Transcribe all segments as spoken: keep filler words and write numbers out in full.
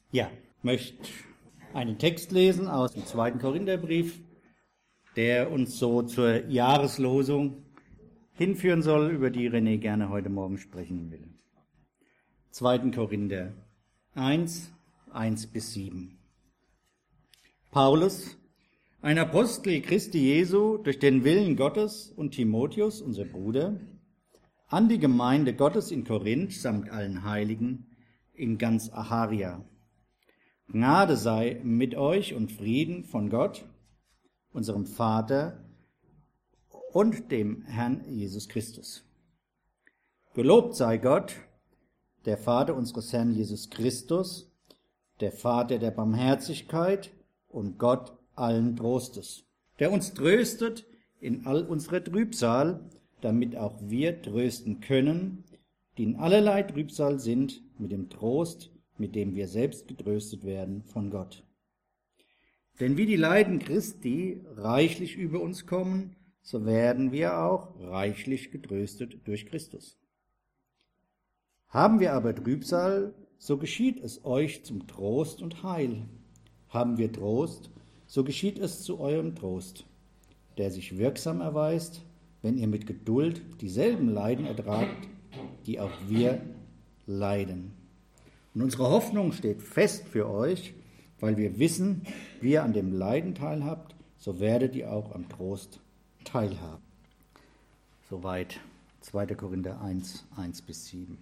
Ja, ich möchte einen Text lesen aus dem zweiten Korintherbrief, der uns so zur Jahreslosung hinführen soll, über die René gerne heute Morgen sprechen will. zweiten Korinther eins, eins bis sieben. Paulus, ein Apostel Christi Jesu durch den Willen Gottes, und Timotheus, unser Bruder, an die Gemeinde Gottes in Korinth samt allen Heiligen in ganz Achaia. Gnade sei mit euch und Frieden von Gott, unserem Vater und dem Herrn Jesus Christus. Gelobt sei Gott, der Vater unseres Herrn Jesus Christus, der Vater der Barmherzigkeit und Gott allen Trostes, der uns tröstet in all unserer Trübsal, damit auch wir trösten können, die in allerlei Trübsal sind, mit dem Trost, mit dem wir selbst getröstet werden von Gott. Denn wie die Leiden Christi reichlich über uns kommen, so werden wir auch reichlich getröstet durch Christus. Haben wir aber Trübsal, so geschieht es euch zum Trost und Heil. Haben wir Trost, so geschieht es zu eurem Trost, der sich wirksam erweist, wenn ihr mit Geduld dieselben Leiden ertragt, die auch wir leiden. Und unsere Hoffnung steht fest für euch, weil wir wissen, wie ihr an dem Leiden teilhabt, so werdet ihr auch am Trost teilhaben. Soweit zweiter Korinther eins, eins bis sieben.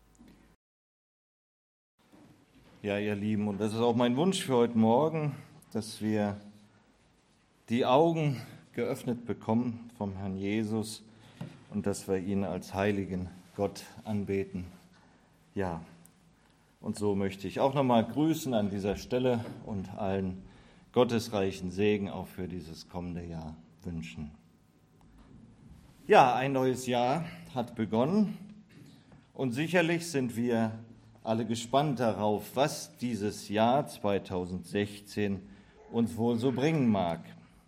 Ja, ihr Lieben, und das ist auch mein Wunsch für heute Morgen, dass wir die Augen geöffnet bekommen vom Herrn Jesus und dass wir ihn als heiligen Gott anbeten. Ja, und so möchte ich auch nochmal grüßen an dieser Stelle und allen gottesreichen Segen auch für dieses kommende Jahr wünschen. Ja, ein neues Jahr hat begonnen und sicherlich sind wir alle gespannt darauf, was dieses Jahr zweitausendsechzehn uns wohl so bringen mag.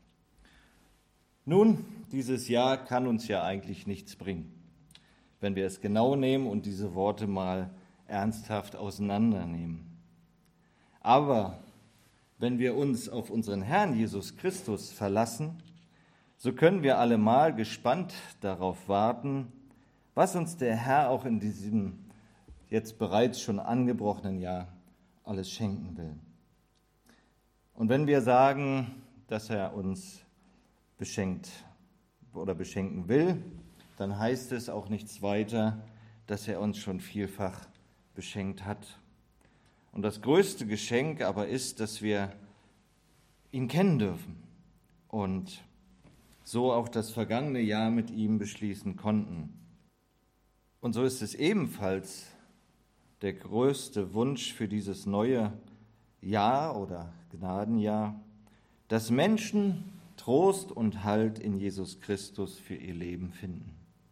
Nun, dieses Jahr kann uns ja eigentlich nichts bringen, wenn wir es genau nehmen und diese Worte mal ernsthaft auseinandernehmen. Aber wenn wir uns auf unseren Herrn Jesus Christus verlassen, so können wir allemal gespannt darauf warten, was uns der Herr auch in diesem jetzt bereits schon angebrochenen Jahr alles schenken will. Und wenn wir sagen, dass er uns beschenkt oder beschenken will, dann heißt es auch nichts weiter, dass er uns schon vielfach beschenkt hat. Und das größte Geschenk aber ist, dass wir ihn kennen dürfen und so auch das vergangene Jahr mit ihm beschließen konnten. Und so ist es ebenfalls der größte Wunsch für dieses neue Jahr oder Gnadenjahr, dass Menschen Trost und Halt in Jesus Christus für ihr Leben finden.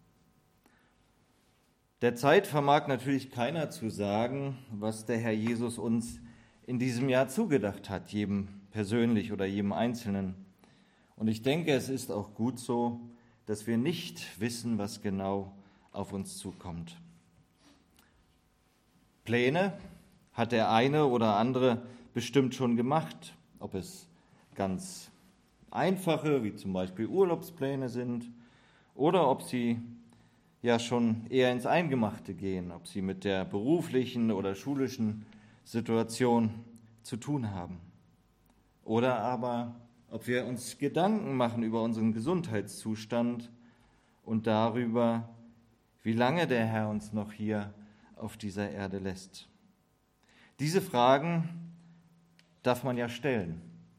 Derzeit vermag natürlich keiner zu sagen, was der Herr Jesus uns in diesem Jahr zugedacht hat, jedem persönlich oder jedem Einzelnen. Und ich denke, es ist auch gut so, dass wir nicht wissen, was genau auf uns zukommt. Pläne hat der eine oder andere bestimmt schon gemacht, ob es ganz einfache, wie zum Beispiel Urlaubspläne sind, oder ob sie ja schon eher ins Eingemachte gehen, ob sie mit der beruflichen oder schulischen Situation zu tun haben. Oder aber, ob wir uns Gedanken machen über unseren Gesundheitszustand und darüber, wie lange der Herr uns noch hier auf dieser Erde lässt. Diese Fragen darf man ja stellen.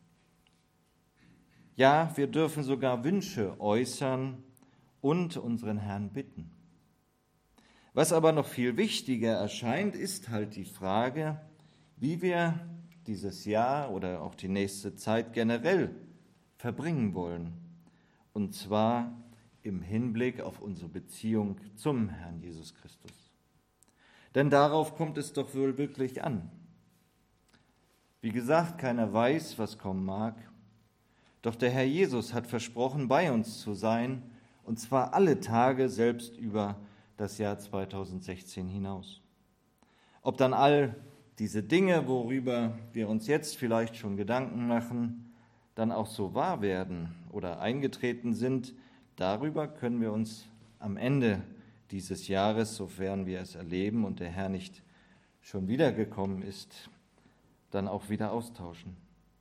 Ja, wir dürfen sogar Wünsche äußern und unseren Herrn bitten. Was aber noch viel wichtiger erscheint, ist halt die Frage, wie wir dieses Jahr oder auch die nächste Zeit generell verbringen wollen. Und zwar im Hinblick auf unsere Beziehung zum Herrn Jesus Christus. Denn darauf kommt es doch wohl wirklich an. Wie gesagt, keiner weiß, was kommen mag. Doch der Herr Jesus hat versprochen, bei uns zu sein, und zwar alle Tage, selbst über das Jahr zweitausendsechzehn hinaus. Ob dann all diese Dinge, worüber wir uns jetzt vielleicht schon Gedanken machen, dann auch so wahr werden oder eingetreten sind, darüber können wir uns am Ende dieses Jahres, sofern wir es erleben und der Herr nicht schon wiedergekommen ist, dann auch wieder austauschen.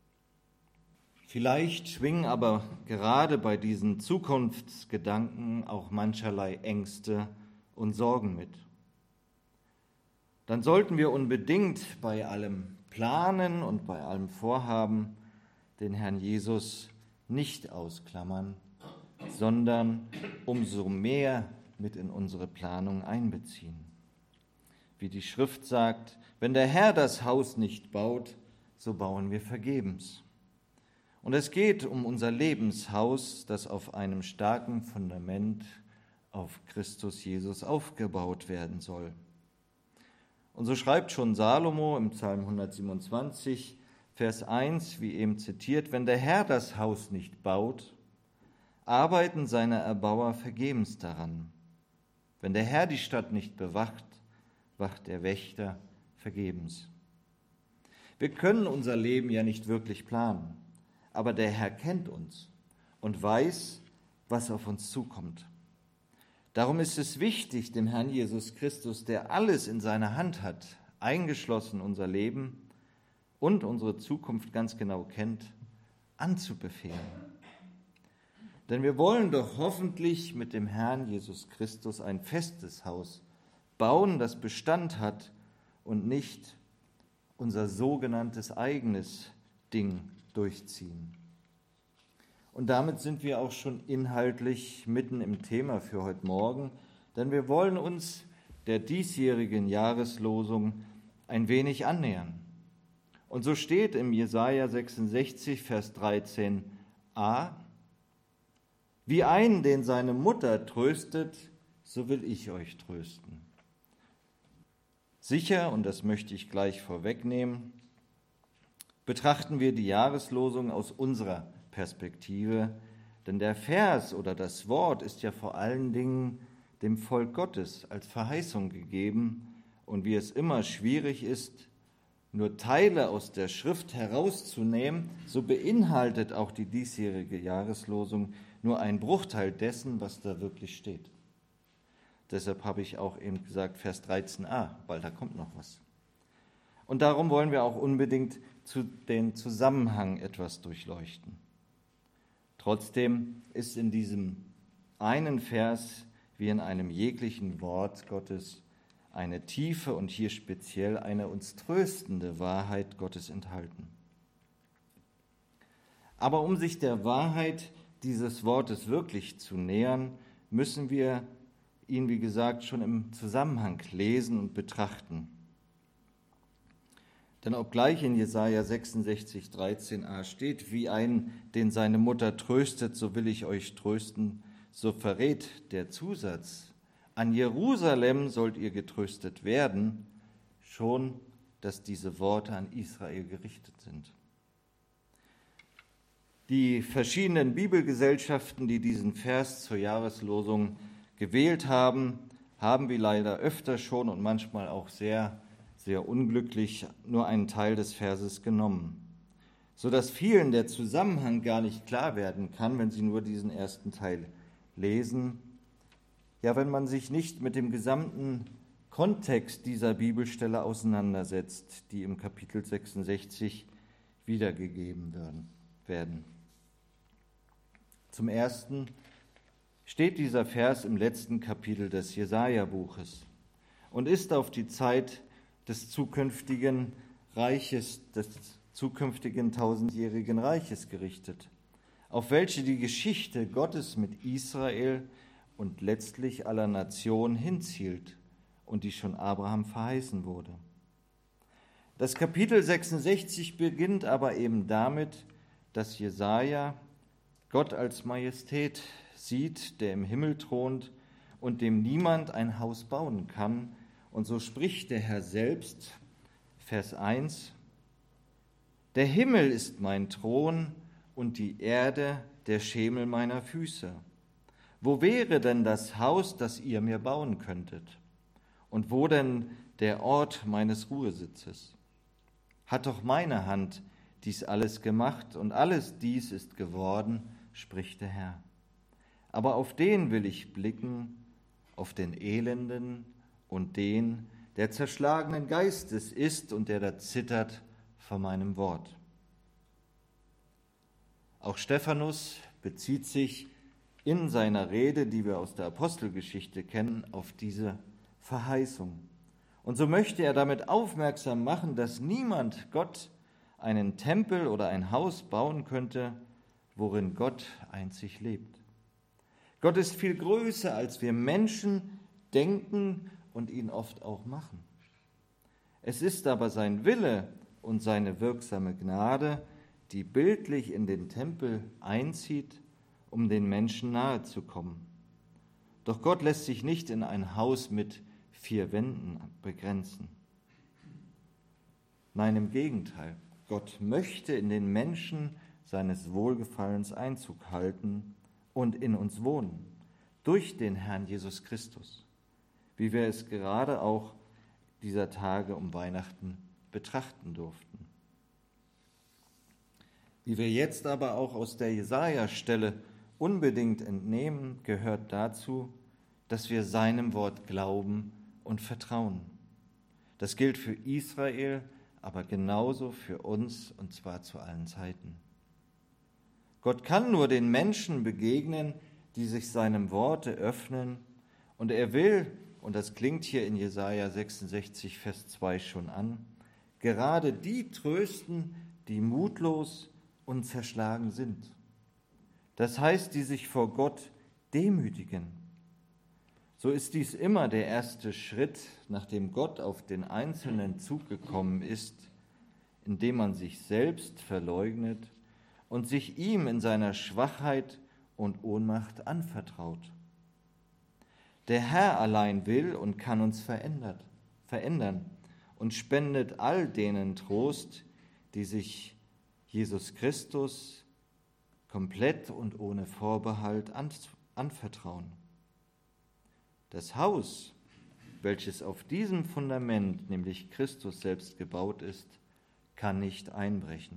Vielleicht schwingen aber gerade bei diesen Zukunftsgedanken auch mancherlei Ängste und Sorgen mit. Dann sollten wir unbedingt bei allem Planen und bei allem Vorhaben den Herrn Jesus nicht ausklammern, sondern umso mehr mit in unsere Planung einbeziehen. Wie die Schrift sagt, wenn der Herr das Haus nicht baut, so bauen wir vergebens. Und es geht um unser Lebenshaus, das auf einem starken Fundament auf Christus Jesus aufgebaut werden soll. Und so schreibt schon Salomo im Psalm hundertsiebenundzwanzig, Vers eins, wie eben zitiert, wenn der Herr das Haus nicht baut, arbeiten seine Erbauer vergebens daran. Wenn der Herr die Stadt nicht bewacht, wacht der Wächter vergebens. Wir können unser Leben ja nicht wirklich planen, aber der Herr kennt uns und weiß, was auf uns zukommt. Darum ist es wichtig, dem Herrn Jesus Christus, der alles in seiner Hand hat, eingeschlossen unser Leben und unsere Zukunft ganz genau kennt, anzubefehlen. Denn wir wollen doch hoffentlich mit dem Herrn Jesus Christus ein festes Haus bauen, das Bestand hat und nicht unser sogenanntes eigenes Ding durchziehen. Und damit sind wir auch schon inhaltlich mitten im Thema für heute Morgen, denn wir wollen uns der diesjährigen Jahreslosung ein wenig annähern. Und so steht im Jesaja sechsundsechzig, Vers dreizehn a, wie einen, den seine Mutter tröstet, so will ich euch trösten. Sicher, und das möchte ich gleich vorwegnehmen, betrachten wir die Jahreslosung aus unserer Perspektive, denn der Vers oder das Wort ist ja vor allen Dingen dem Volk Gottes als Verheißung gegeben und wie es immer schwierig ist, nur Teile aus der Schrift herauszunehmen, so beinhaltet auch die diesjährige Jahreslosung nur einen Bruchteil dessen, was da wirklich steht. Deshalb habe ich auch eben gesagt Vers dreizehn a, weil da kommt noch was. Und darum wollen wir auch unbedingt zu den Zusammenhang etwas durchleuchten. Trotzdem ist in diesem einen Vers wie in einem jeglichen Wort Gottes eine tiefe und hier speziell eine uns tröstende Wahrheit Gottes enthalten. Aber um sich der Wahrheit dieses Wortes wirklich zu nähern, müssen wir ihn, wie gesagt, schon im Zusammenhang lesen und betrachten. Denn obgleich in Jesaja sechsundsechzig, dreizehn a steht, wie einen, den seine Mutter tröstet, so will ich euch trösten, so verrät der Zusatz, an Jerusalem sollt ihr getröstet werden, schon, dass diese Worte an Israel gerichtet sind. Die verschiedenen Bibelgesellschaften, die diesen Vers zur Jahreslosung gewählt haben, haben wie leider öfter schon und manchmal auch sehr sehr unglücklich nur einen Teil des Verses genommen, sodass vielen der Zusammenhang gar nicht klar werden kann, wenn sie nur diesen ersten Teil lesen. Ja, wenn man sich nicht mit dem gesamten Kontext dieser Bibelstelle auseinandersetzt, die im Kapitel sechsundsechzig wiedergegeben werden. Zum Ersten steht dieser Vers im letzten Kapitel des Jesaja-Buches und ist auf die Zeit des zukünftigen Reiches, des zukünftigen tausendjährigen Reiches gerichtet, auf welche die Geschichte Gottes mit Israel und letztlich aller Nationen hinzielt und die schon Abraham verheißen wurde. Das Kapitel sechsundsechzig beginnt aber eben damit, dass Jesaja Gott als Majestät sieht, der im Himmel thront und dem niemand ein Haus bauen kann. Und so spricht der Herr selbst, Vers eins, der Himmel ist mein Thron und die Erde der Schemel meiner Füße. Wo wäre denn das Haus, das ihr mir bauen könntet? Und wo denn der Ort meines Ruhesitzes? hat doch meine Hand dies alles gemacht und alles dies ist geworden, spricht der Herr. Aber auf den will ich blicken, auf den Elenden und den, der zerschlagenen Geistes ist und der da zittert vor meinem Wort. Auch Stephanus bezieht sich in seiner Rede, die wir aus der Apostelgeschichte kennen, auf diese Verheißung. Und so möchte er damit aufmerksam machen, dass niemand Gott einen Tempel oder ein Haus bauen könnte, worin Gott einzig lebt. Gott ist viel größer, als wir Menschen denken und ihn oft auch machen. Es ist aber sein Wille und seine wirksame Gnade, die bildlich in den Tempel einzieht, um den Menschen nahe zu kommen. Doch Gott lässt sich nicht in ein Haus mit vier Wänden begrenzen. Nein, im Gegenteil. Gott möchte in den Menschen seines Wohlgefallens Einzug halten und in uns wohnen, durch den Herrn Jesus Christus, wie wir es gerade auch dieser Tage um Weihnachten betrachten durften. Wie wir jetzt aber auch aus der Jesaja-Stelle unbedingt entnehmen, gehört dazu, dass wir seinem Wort glauben und vertrauen. Das gilt für Israel, aber genauso für uns, und zwar zu allen Zeiten. Gott kann nur den Menschen begegnen, die sich seinem Worte öffnen, und er will, und das klingt hier in Jesaja sechsundsechzig, Vers zwei schon an, gerade die trösten, die mutlos und zerschlagen sind. Das heißt, die sich vor Gott demütigen. So ist dies immer der erste Schritt, nachdem Gott auf den Einzelnen zugekommen ist, indem man sich selbst verleugnet und sich ihm in seiner Schwachheit und Ohnmacht anvertraut. Der Herr allein will und kann uns verändert, verändern und spendet all denen Trost, die sich Jesus Christus komplett und ohne Vorbehalt anvertrauen. Das Haus, welches auf diesem Fundament, nämlich Christus selbst, gebaut ist, kann nicht einbrechen.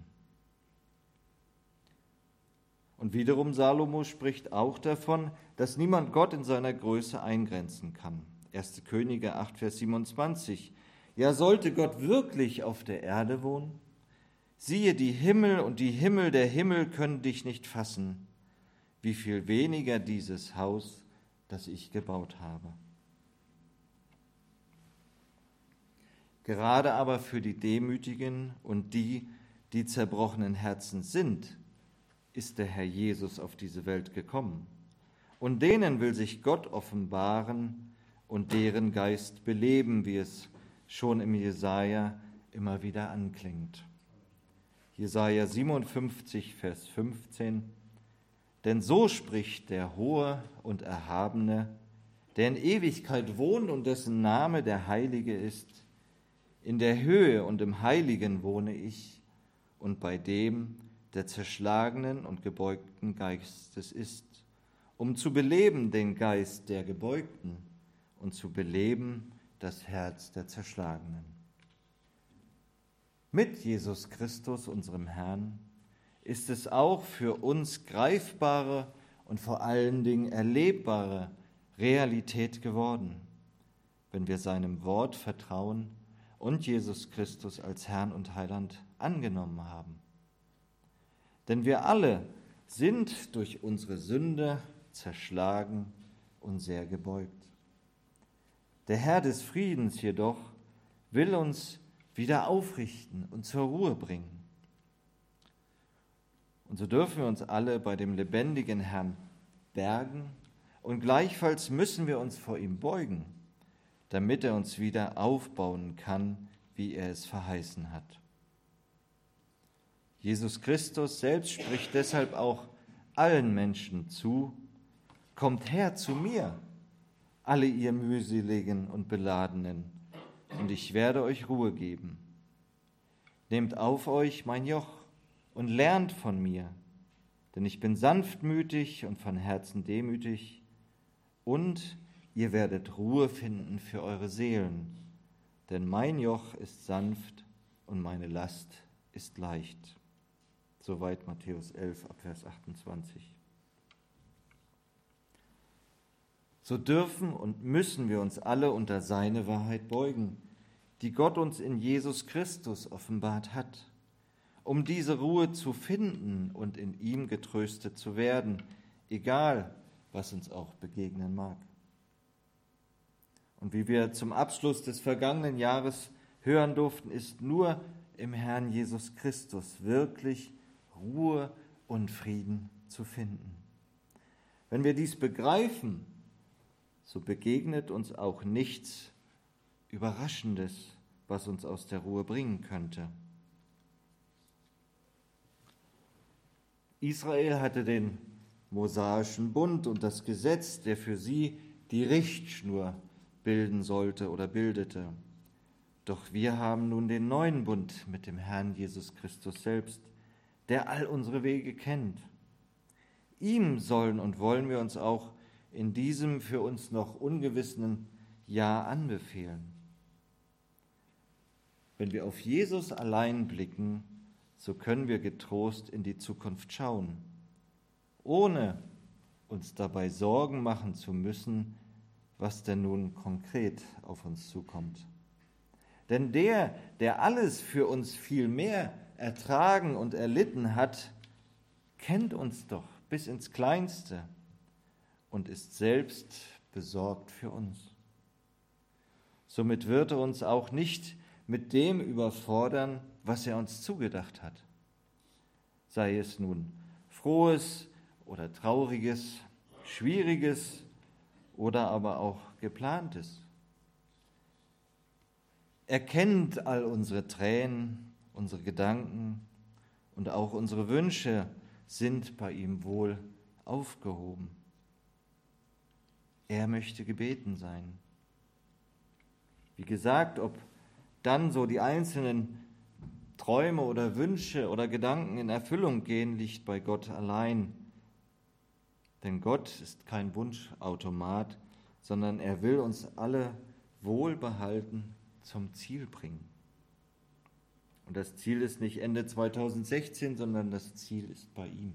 Und wiederum Salomo spricht auch davon, dass niemand Gott in seiner Größe eingrenzen kann. erste Könige acht, Vers siebenundzwanzig. Ja, sollte Gott wirklich auf der Erde wohnen? Siehe, die Himmel und die Himmel der Himmel können dich nicht fassen, wie viel weniger dieses Haus, das ich gebaut habe. Gerade aber für die Demütigen und die, die zerbrochenen Herzen sind, ist der Herr Jesus auf diese Welt gekommen. Und denen will sich Gott offenbaren und deren Geist beleben, wie es schon im Jesaja immer wieder anklingt. Jesaja siebenundfünfzig, Vers fünfzehn. Denn so spricht der Hohe und Erhabene, der in Ewigkeit wohnt und dessen Name der Heilige ist. In der Höhe und im Heiligen wohne ich und bei dem, der zerschlagenen und gebeugten Geistes ist, um zu beleben den Geist der Gebeugten und zu beleben das Herz der Zerschlagenen. Mit Jesus Christus, unserem Herrn, ist es auch für uns greifbare und vor allen Dingen erlebbare Realität geworden, wenn wir seinem Wort vertrauen und Jesus Christus als Herrn und Heiland angenommen haben. Denn wir alle sind durch unsere Sünde zerschlagen und sehr gebeugt. Der Herr des Friedens jedoch will uns wieder aufrichten und zur Ruhe bringen. Und so dürfen wir uns alle bei dem lebendigen Herrn bergen und gleichfalls müssen wir uns vor ihm beugen, damit er uns wieder aufbauen kann, wie er es verheißen hat. Jesus Christus selbst spricht deshalb auch allen Menschen zu: Kommt her zu mir, alle ihr mühseligen und Beladenen, und ich werde euch Ruhe geben. Nehmt auf euch mein Joch und lernt von mir, denn ich bin sanftmütig und von Herzen demütig, und ihr werdet Ruhe finden für eure Seelen, denn mein Joch ist sanft und meine Last ist leicht. Soweit Matthäus elf, Abvers achtundzwanzig. So dürfen und müssen wir uns alle unter seine Wahrheit beugen, die Gott uns in Jesus Christus offenbart hat, um diese Ruhe zu finden und in ihm getröstet zu werden, egal was uns auch begegnen mag. Und wie wir zum Abschluss des vergangenen Jahres hören durften, ist nur im Herrn Jesus Christus wirklich Ruhe und Frieden zu finden. Wenn wir dies begreifen, so begegnet uns auch nichts Überraschendes, was uns aus der Ruhe bringen könnte. Israel hatte den mosaischen Bund und das Gesetz, der für sie die Richtschnur bilden sollte oder bildete. Doch wir haben nun den neuen Bund mit dem Herrn Jesus Christus selbst, der all unsere Wege kennt. Ihm sollen und wollen wir uns auch in diesem für uns noch ungewissen Jahr anbefehlen. Wenn wir auf Jesus allein blicken, so können wir getrost in die Zukunft schauen, ohne uns dabei Sorgen machen zu müssen, was denn nun konkret auf uns zukommt. Denn der, der alles für uns viel mehr ertragen und erlitten hat, kennt uns doch bis ins Kleinste und ist selbst besorgt für uns. Somit wird er uns auch nicht mit dem überfordern, was er uns zugedacht hat. Sei es nun Frohes oder Trauriges, Schwieriges oder aber auch Geplantes. Er kennt all unsere Tränen, unsere Gedanken und auch unsere Wünsche sind bei ihm wohl aufgehoben. Er möchte gebeten sein. Wie gesagt, ob dann so die einzelnen Träume oder Wünsche oder Gedanken in Erfüllung gehen, liegt bei Gott allein. Denn Gott ist kein Wunschautomat, sondern er will uns alle wohlbehalten zum Ziel bringen. Und das Ziel ist nicht Ende zweitausendsechzehn, sondern das Ziel ist bei ihm.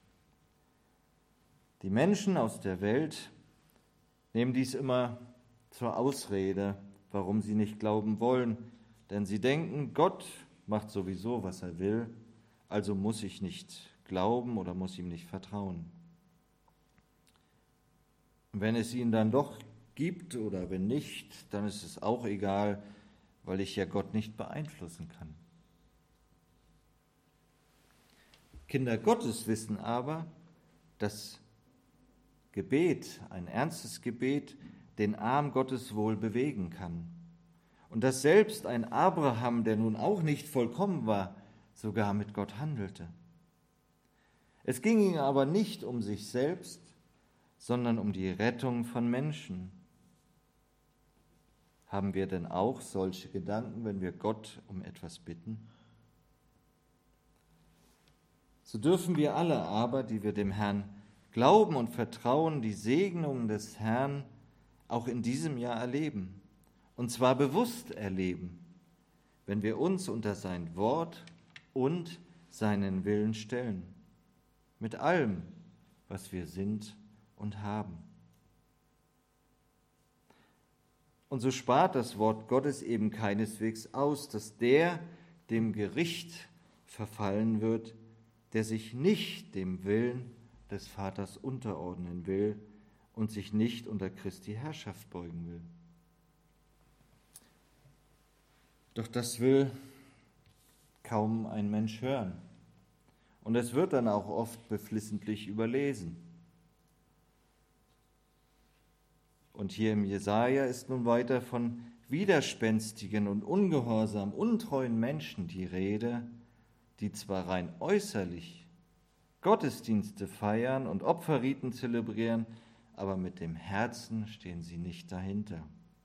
Die Menschen aus der Welt nehmen dies immer zur Ausrede, warum sie nicht glauben wollen, denn sie denken, Gott macht sowieso, was er will, also muss ich nicht glauben oder muss ihm nicht vertrauen. Und wenn es ihn dann doch gibt oder wenn nicht, dann ist es auch egal, weil ich ja Gott nicht beeinflussen kann. Kinder Gottes wissen aber, dass Gebet, ein ernstes Gebet, den Arm Gottes wohl bewegen kann. Und dass selbst ein Abraham, der nun auch nicht vollkommen war, sogar mit Gott handelte. Es ging ihm aber nicht um sich selbst, sondern um die Rettung von Menschen. Haben wir denn auch solche Gedanken, wenn wir Gott um etwas bitten? So dürfen wir alle aber, die wir dem Herrn glauben und vertrauen, die Segnungen des Herrn auch in diesem Jahr erleben. Und zwar bewusst erleben, wenn wir uns unter sein Wort und seinen Willen stellen. Mit allem, was wir sind und haben. Und so spart das Wort Gottes eben keineswegs aus, dass der dem Gericht verfallen wird, der sich nicht dem Willen des Vaters unterordnen will und sich nicht unter Christi Herrschaft beugen will. Doch das will kaum ein Mensch hören. Und es wird dann auch oft beflissentlich überlesen. Und hier im Jesaja ist nun weiter von widerspenstigen und ungehorsam, untreuen Menschen die Rede, die zwar rein äußerlich Gottesdienste feiern und Opferriten zelebrieren, aber mit dem Herzen stehen sie nicht dahinter.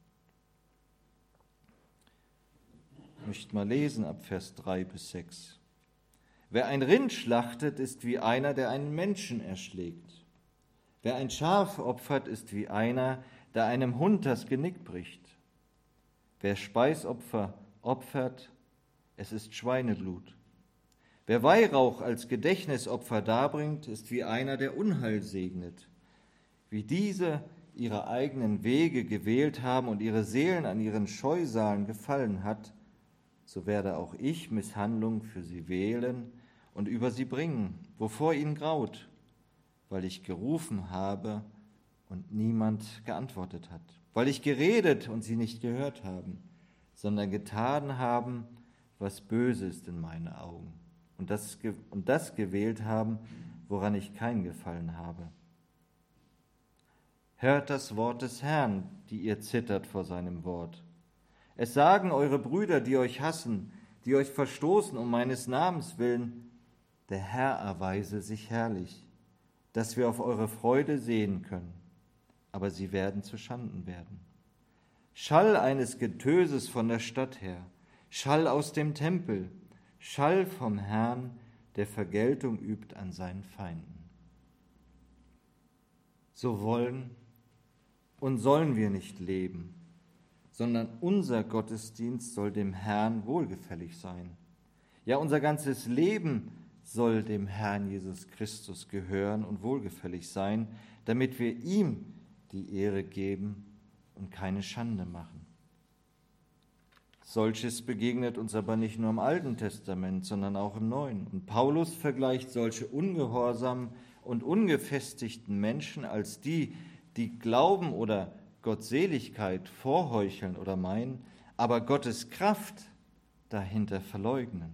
Ich möchte mal lesen ab Vers drei bis sechs. Wer ein Rind schlachtet, ist wie einer, der einen Menschen erschlägt. Wer ein Schaf opfert, ist wie einer, der einem Hund das Genick bricht. Wer Speisopfer opfert, es ist Schweineblut. Wer Weihrauch als Gedächtnisopfer darbringt, ist wie einer, der Unheil segnet. Wie diese ihre eigenen Wege gewählt haben und ihre Seelen an ihren Scheusalen gefallen hat, so werde auch ich Misshandlung für sie wählen und über sie bringen, wovor ihnen graut, weil ich gerufen habe und niemand geantwortet hat, weil ich geredet und sie nicht gehört haben, sondern getan haben, was böse ist in meinen Augen, und das, und das gewählt haben, woran ich keinen Gefallen habe. Hört das Wort des Herrn, die ihr zittert vor seinem Wort. Es sagen eure Brüder, die euch hassen, die euch verstoßen um meines Namens willen, der Herr erweise sich herrlich, dass wir auf eure Freude sehen können, aber sie werden zu Schanden werden. Schall eines Getöses von der Stadt her, Schall aus dem Tempel, Schall vom Herrn, der Vergeltung übt an seinen Feinden. So wollen und sollen wir nicht leben, sondern unser Gottesdienst soll dem Herrn wohlgefällig sein. Ja, unser ganzes Leben soll dem Herrn Jesus Christus gehören und wohlgefällig sein, damit wir ihm die Ehre geben und keine Schande machen. Solches begegnet uns aber nicht nur im Alten Testament, sondern auch im Neuen. Und Paulus vergleicht solche ungehorsamen und ungefestigten Menschen als die, die glauben oder Gottseligkeit vorheucheln oder meinen, aber Gottes Kraft dahinter verleugnen.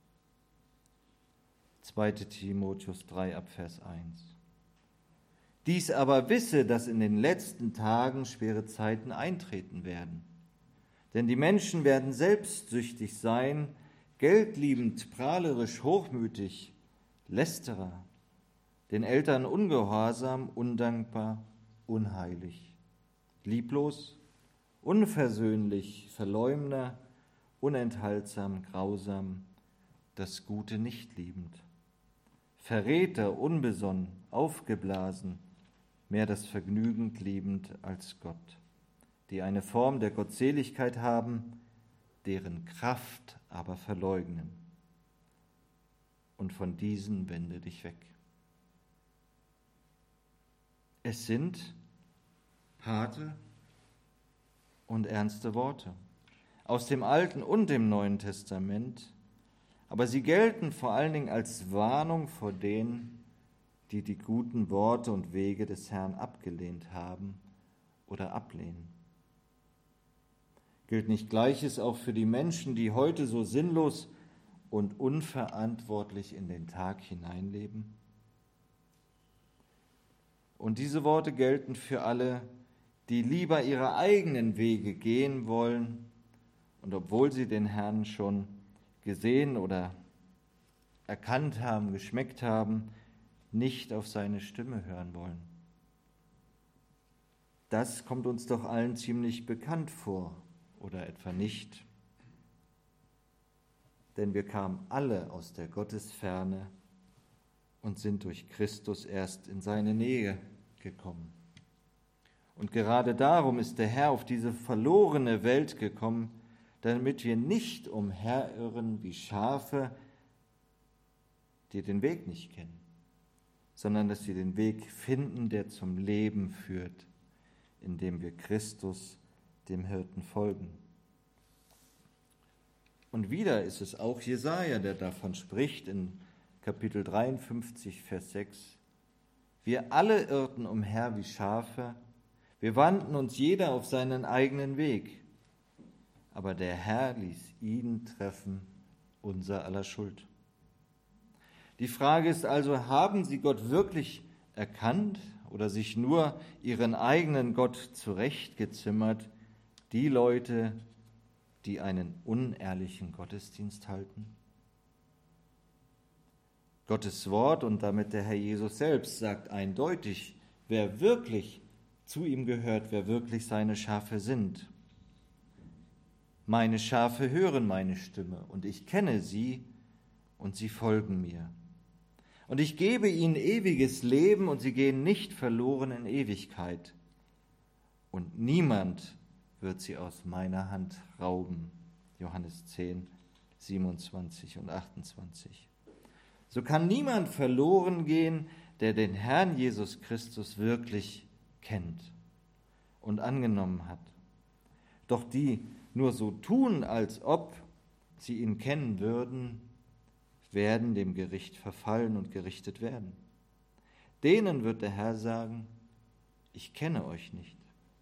zweiter Timotheus drei ab Vers eins. Dies aber wisse, dass in den letzten Tagen schwere Zeiten eintreten werden. Denn die Menschen werden selbstsüchtig sein, geldliebend, prahlerisch, hochmütig, Lästerer, den Eltern ungehorsam, undankbar, unheilig, lieblos, unversöhnlich, Verleumder, unenthaltsam, grausam, das Gute nicht liebend, Verräter, unbesonnen, aufgeblasen, mehr das Vergnügen liebend als Gott, die eine Form der Gottseligkeit haben, deren Kraft aber verleugnen. Und von diesen wende dich weg. Es sind harte und ernste Worte aus dem Alten und dem Neuen Testament, aber sie gelten vor allen Dingen als Warnung vor denen, die die guten Worte und Wege des Herrn abgelehnt haben oder ablehnen. Gilt nicht Gleiches auch für die Menschen, die heute so sinnlos und unverantwortlich in den Tag hineinleben? Und diese Worte gelten für alle, die lieber ihre eigenen Wege gehen wollen und obwohl sie den Herrn schon gesehen oder erkannt haben, geschmeckt haben, nicht auf seine Stimme hören wollen. Das kommt uns doch allen ziemlich bekannt vor, oder etwa nicht? Denn wir kamen alle aus der Gottesferne und sind durch Christus erst in seine Nähe gekommen. Und gerade darum ist der Herr auf diese verlorene Welt gekommen, damit wir nicht umherirren wie Schafe, die den Weg nicht kennen, sondern dass wir den Weg finden, der zum Leben führt, indem wir Christus, dem Hirten, folgen. Und wieder ist es auch Jesaja, der davon spricht, in Kapitel dreiundfünfzig, Vers sechs. Wir alle irrten umher wie Schafe, wir wandten uns jeder auf seinen eigenen Weg, aber der Herr ließ ihn treffen, unser aller Schuld. Die Frage ist also, haben sie Gott wirklich erkannt oder sich nur ihren eigenen Gott zurechtgezimmert, die Leute, die einen unehrlichen Gottesdienst halten? Gottes Wort und damit der Herr Jesus selbst sagt eindeutig, wer wirklich zu ihm gehört, wer wirklich seine Schafe sind. Meine Schafe hören meine Stimme und ich kenne sie und sie folgen mir. Und ich gebe ihnen ewiges Leben und sie gehen nicht verloren in Ewigkeit. Und niemand wird sie aus meiner Hand rauben. Johannes zehn, siebenundzwanzig und achtundzwanzig. So kann niemand verloren gehen, der den Herrn Jesus Christus wirklich kennt und angenommen hat. Doch die nur so tun, als ob sie ihn kennen würden, werden dem Gericht verfallen und gerichtet werden. Denen wird der Herr sagen, ich kenne euch nicht.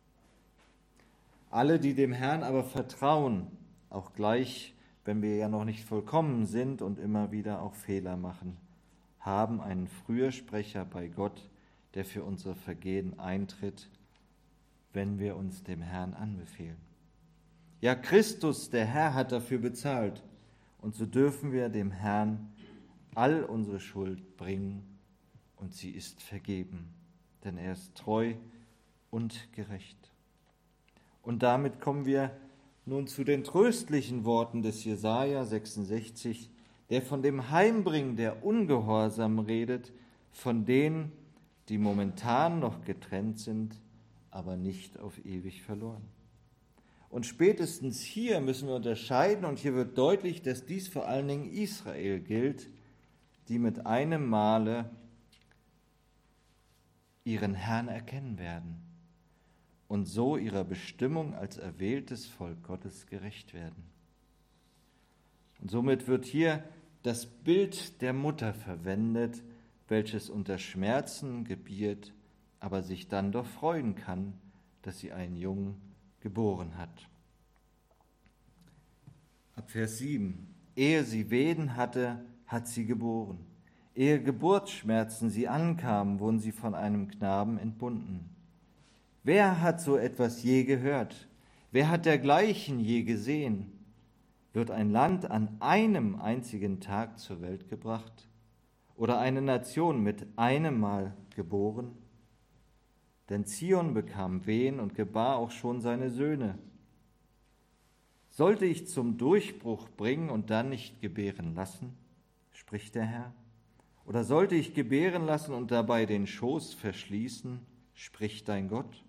Alle, die dem Herrn aber vertrauen, auch gleich, wenn wir ja noch nicht vollkommen sind und immer wieder auch Fehler machen, haben einen Fürsprecher bei Gott, der für unsere Vergehen eintritt, wenn wir uns dem Herrn anbefehlen. Ja, Christus, der Herr, hat dafür bezahlt, und so dürfen wir dem Herrn all unsere Schuld bringen, und sie ist vergeben, denn er ist treu und gerecht. Und damit kommen wir nun zu den tröstlichen Worten des Jesaja sechsundsechzig, der von dem Heimbringen der Ungehorsam redet, von denen, die momentan noch getrennt sind, aber nicht auf ewig verloren. Und spätestens hier müssen wir unterscheiden, und hier wird deutlich, dass dies vor allen Dingen Israel gilt, die mit einem Male ihren Herrn erkennen werden und so ihrer Bestimmung als erwähltes Volk Gottes gerecht werden. Und somit wird hier das Bild der Mutter verwendet, welches unter Schmerzen gebiert, aber sich dann doch freuen kann, dass sie einen Jungen geboren hat. Ab Vers sieben. Ehe sie Wehen hatte, hat sie geboren. Ehe Geburtsschmerzen sie ankamen, wurden sie von einem Knaben entbunden. Wer hat so etwas je gehört? Wer hat dergleichen je gesehen? Wird ein Land an einem einzigen Tag zur Welt gebracht? Oder eine Nation mit einem Mal geboren? Denn Zion bekam Wehen und gebar auch schon seine Söhne. Sollte ich zum Durchbruch bringen und dann nicht gebären lassen, spricht der Herr? Oder sollte ich gebären lassen und dabei den Schoß verschließen, spricht dein Gott?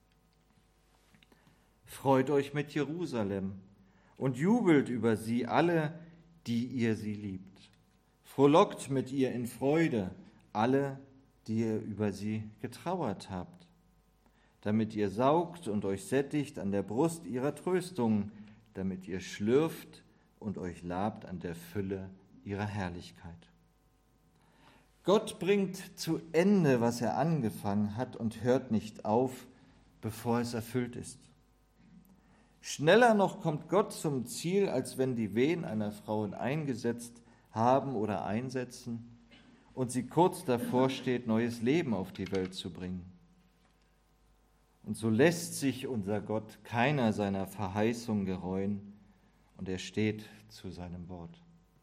Freut euch mit Jerusalem und jubelt über sie alle, die ihr sie liebt. Frohlockt mit ihr in Freude, alle, die ihr über sie getrauert habt, damit ihr saugt und euch sättigt an der Brust ihrer Tröstung, damit ihr schlürft und euch labt an der Fülle ihrer Herrlichkeit. Gott bringt zu Ende, was er angefangen hat, und hört nicht auf, bevor es erfüllt ist. Schneller noch kommt Gott zum Ziel, als wenn die Wehen einer Frau eingesetzt haben oder einsetzen und sie kurz davor steht, neues Leben auf die Welt zu bringen. Und so lässt sich unser Gott keiner seiner Verheißung gereuen, und er steht zu seinem Wort.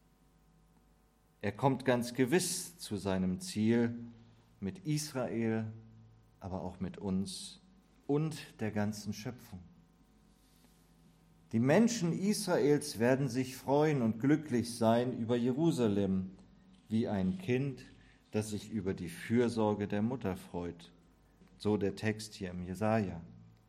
Er kommt ganz gewiss zu seinem Ziel mit Israel, aber auch mit uns und der ganzen Schöpfung. Die Menschen Israels werden sich freuen und glücklich sein über Jerusalem, wie ein Kind, das sich über die Fürsorge der Mutter freut. So der Text hier im Jesaja.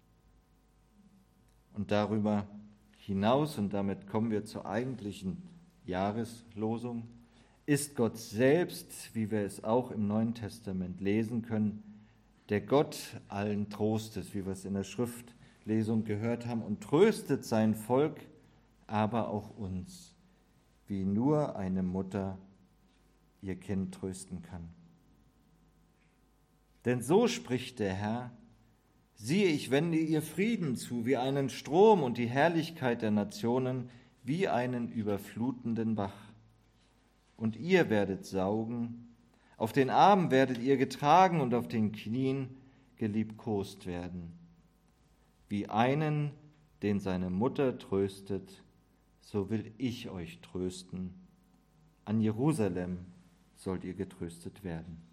Und darüber hinaus, und damit kommen wir zur eigentlichen Jahreslosung, ist Gott selbst, wie wir es auch im Neuen Testament lesen können, der Gott allen Trostes, wie wir es in der Schriftlesung gehört haben, und tröstet sein Volk, aber auch uns, wie nur eine Mutter ihr Kind trösten kann. Denn so spricht der Herr: Siehe, ich wende ihr Frieden zu wie einen Strom und die Herrlichkeit der Nationen wie einen überflutenden Bach. Und ihr werdet saugen, auf den Armen werdet ihr getragen und auf den Knien geliebkost werden. Wie einen, den seine Mutter tröstet, so will ich euch trösten. An Jerusalem sollt ihr getröstet werden.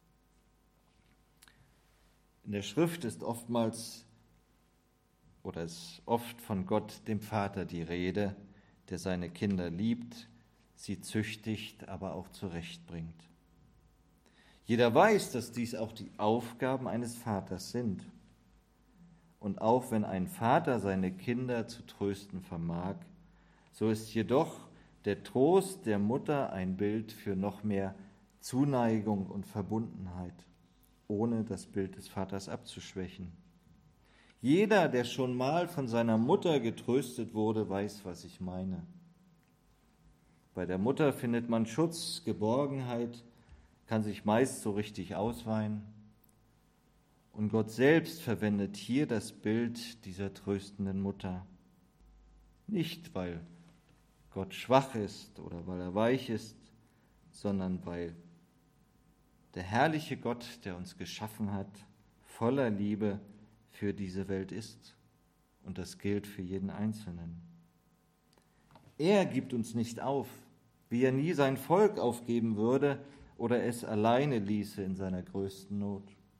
In der Schrift ist oftmals oder ist oft von Gott, dem Vater, die Rede, der seine Kinder liebt, sie züchtigt, aber auch zurechtbringt. Jeder weiß, dass dies auch die Aufgaben eines Vaters sind. Und auch wenn ein Vater seine Kinder zu trösten vermag, so ist jedoch der Trost der Mutter ein Bild für noch mehr Zuneigung und Verbundenheit, ohne das Bild des Vaters abzuschwächen. Jeder, der schon mal von seiner Mutter getröstet wurde, weiß, was ich meine. Bei der Mutter findet man Schutz, Geborgenheit, kann sich meist so richtig ausweinen. Und Gott selbst verwendet hier das Bild dieser tröstenden Mutter. Nicht, weil Gott schwach ist oder weil er weich ist, sondern weil der herrliche Gott, der uns geschaffen hat, voller Liebe für diese Welt ist. Und das gilt für jeden Einzelnen. Er gibt uns nicht auf, wie er nie sein Volk aufgeben würde oder es alleine ließe in seiner größten Not.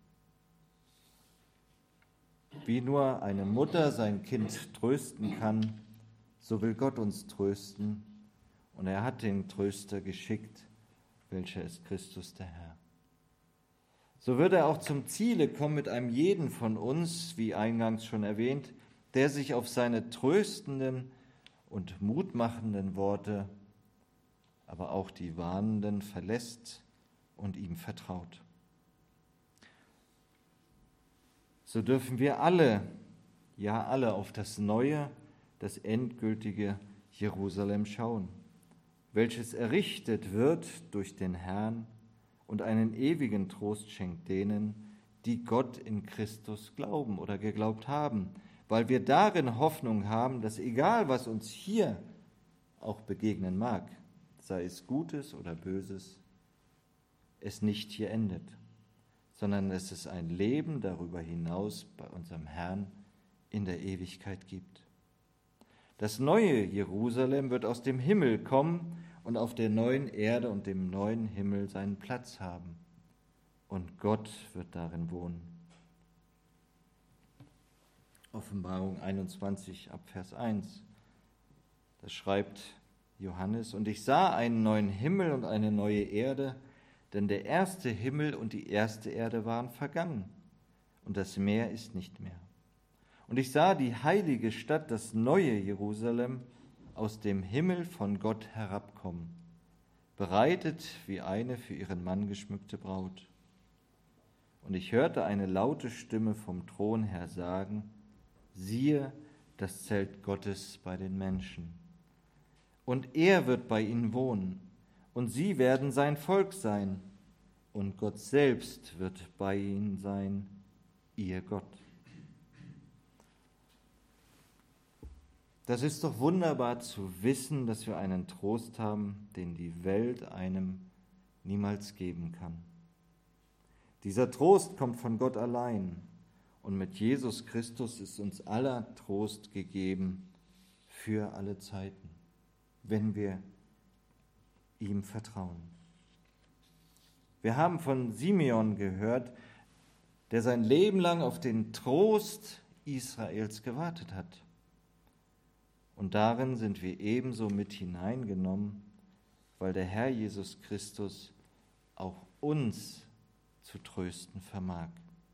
Wie nur eine Mutter sein Kind trösten kann, so will Gott uns trösten, und er hat den Tröster geschickt, welcher ist Christus der Herr. So wird er auch zum Ziele kommen mit einem jeden von uns, wie eingangs schon erwähnt, der sich auf seine tröstenden und mutmachenden Worte, aber auch die warnenden verlässt und ihm vertraut. So dürfen wir alle, ja alle, auf das neue, das endgültige Jerusalem schauen, welches errichtet wird durch den Herrn und einen ewigen Trost schenkt denen, die Gott in Christus glauben oder geglaubt haben, weil wir darin Hoffnung haben, dass egal, was uns hier auch begegnen mag, sei es Gutes oder Böses, es nicht hier endet, sondern dass es ein Leben darüber hinaus bei unserem Herrn in der Ewigkeit gibt. Das neue Jerusalem wird aus dem Himmel kommen und auf der neuen Erde und dem neuen Himmel seinen Platz haben. Und Gott wird darin wohnen. Offenbarung einundzwanzig ab Vers eins. Da schreibt Johannes: Und ich sah einen neuen Himmel und eine neue Erde, denn der erste Himmel und die erste Erde waren vergangen, und das Meer ist nicht mehr. Und ich sah die heilige Stadt, das neue Jerusalem, aus dem Himmel von Gott herabkommen, bereitet wie eine für ihren Mann geschmückte Braut. Und ich hörte eine laute Stimme vom Thron her sagen: Siehe, das Zelt Gottes bei den Menschen. Und er wird bei ihnen wohnen, und sie werden sein Volk sein, und Gott selbst wird bei ihnen sein, ihr Gott. Das ist doch wunderbar zu wissen, dass wir einen Trost haben, den die Welt einem niemals geben kann. Dieser Trost kommt von Gott allein, und mit Jesus Christus ist uns aller Trost gegeben für alle Zeiten, wenn wir ihm vertrauen. Wir haben von Simeon gehört, der sein Leben lang auf den Trost Israels gewartet hat. Und darin sind wir ebenso mit hineingenommen, weil der Herr Jesus Christus auch uns zu trösten vermag.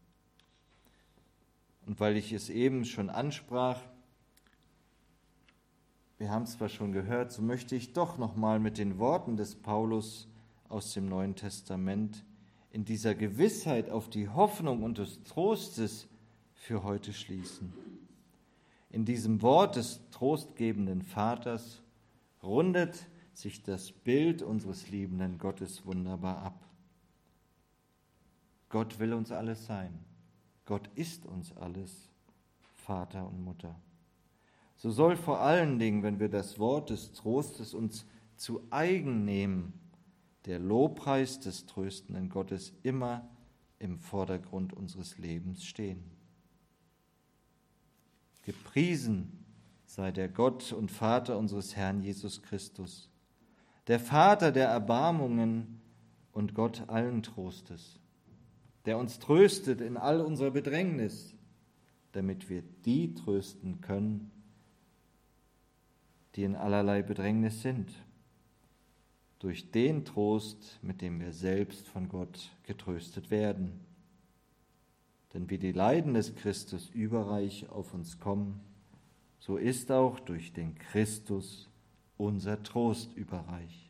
Und weil ich es eben schon ansprach, wir haben es zwar schon gehört, so möchte ich doch nochmal mit den Worten des Paulus aus dem Neuen Testament in dieser Gewissheit auf die Hoffnung und des Trostes für heute schließen. In diesem Wort des trostgebenden Vaters rundet sich das Bild unseres liebenden Gottes wunderbar ab. Gott will uns alles sein. Gott ist uns alles, Vater und Mutter. So soll vor allen Dingen, wenn wir das Wort des Trostes uns zu eigen nehmen, der Lobpreis des tröstenden Gottes immer im Vordergrund unseres Lebens stehen. Gepriesen sei der Gott und Vater unseres Herrn Jesus Christus, der Vater der Erbarmungen und Gott allen Trostes, der uns tröstet in all unserer Bedrängnis, damit wir die trösten können, die in allerlei Bedrängnis sind, durch den Trost, mit dem wir selbst von Gott getröstet werden. Denn wie die Leiden des Christus überreich auf uns kommen, so ist auch durch den Christus unser Trost überreich.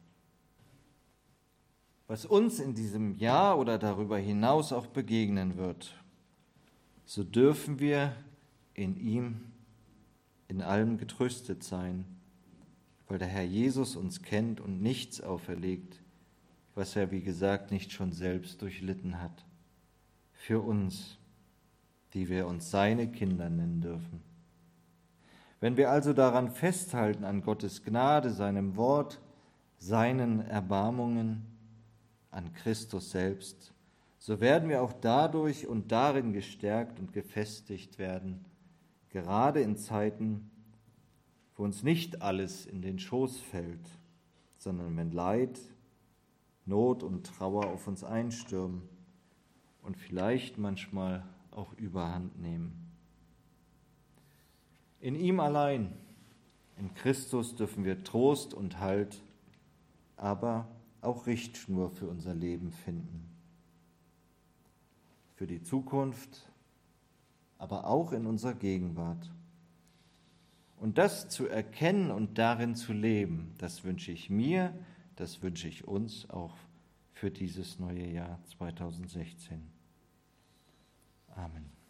Was uns in diesem Jahr oder darüber hinaus auch begegnen wird, so dürfen wir in ihm in allem getröstet sein, weil der Herr Jesus uns kennt und nichts auferlegt, was er, wie gesagt, nicht schon selbst durchlitten hat. Für uns, die wir uns seine Kinder nennen dürfen. Wenn wir also daran festhalten, an Gottes Gnade, seinem Wort, seinen Erbarmungen, an Christus selbst, so werden wir auch dadurch und darin gestärkt und gefestigt werden, gerade in Zeiten, wo uns nicht alles in den Schoß fällt, sondern wenn Leid, Not und Trauer auf uns einstürmen und vielleicht manchmal auch Überhand nehmen. In ihm allein, in Christus, dürfen wir Trost und Halt, aber auch Richtschnur für unser Leben finden. Für die Zukunft, aber auch in unserer Gegenwart. Und das zu erkennen und darin zu leben, das wünsche ich mir, das wünsche ich uns auch für dieses neue Jahr zweitausendsechzehn. Amen.